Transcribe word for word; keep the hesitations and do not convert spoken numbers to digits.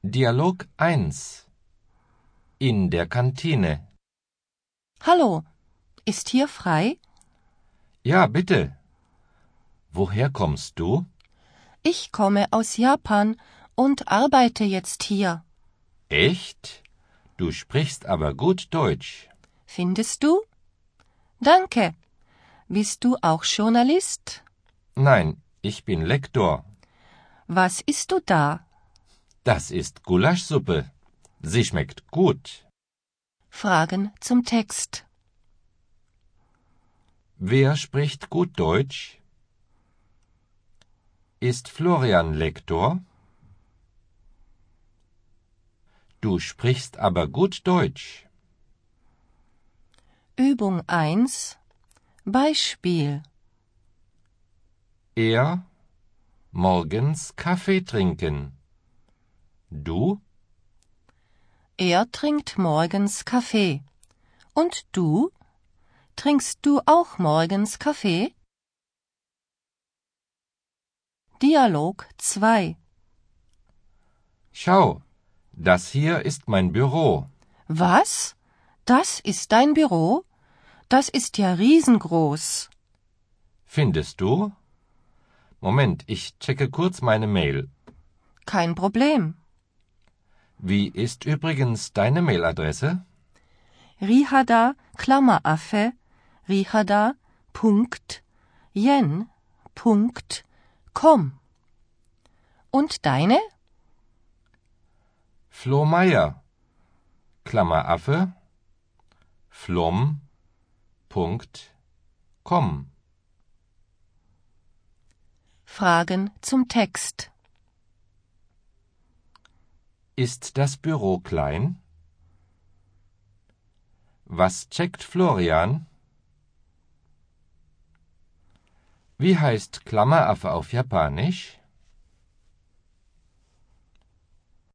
Dialog eins. In der Kantine. Hallo, ist hier frei? Ja, bitte. Woher kommst du? Ich komme aus Japan und arbeite jetzt hier. Echt? Du sprichst aber gut Deutsch. Findest du? Danke. Bist du auch Journalist? Nein, ich bin Lektor. Was isst du da? Das ist Gulaschsuppe. Sie schmeckt gut. Fragen zum Text. Wer spricht gut Deutsch? Ist Florian Lektor? Du sprichst aber gut Deutsch. Übung eins. Beispiel. Er morgens Kaffee trinken. Du? Er trinkt morgens Kaffee. Und du? Trinkst du auch morgens Kaffee? Dialog zwei. Schau, das hier ist mein Büro. Was? Das ist dein Büro? Das ist ja riesengroß. Findest du? Moment, ich checke kurz meine Mail. Kein Problem. Wie ist übrigens deine Mailadresse? Rihada, Klammeraffe, Rihada, Punkt, jen, Punkt, com. Und deine? Flo Meier, Klammeraffe, flom, Punkt, com. Fragen zum Text. Ist das Büro klein? Was checkt Florian? Wie heißt Klammeraffe auf Japanisch?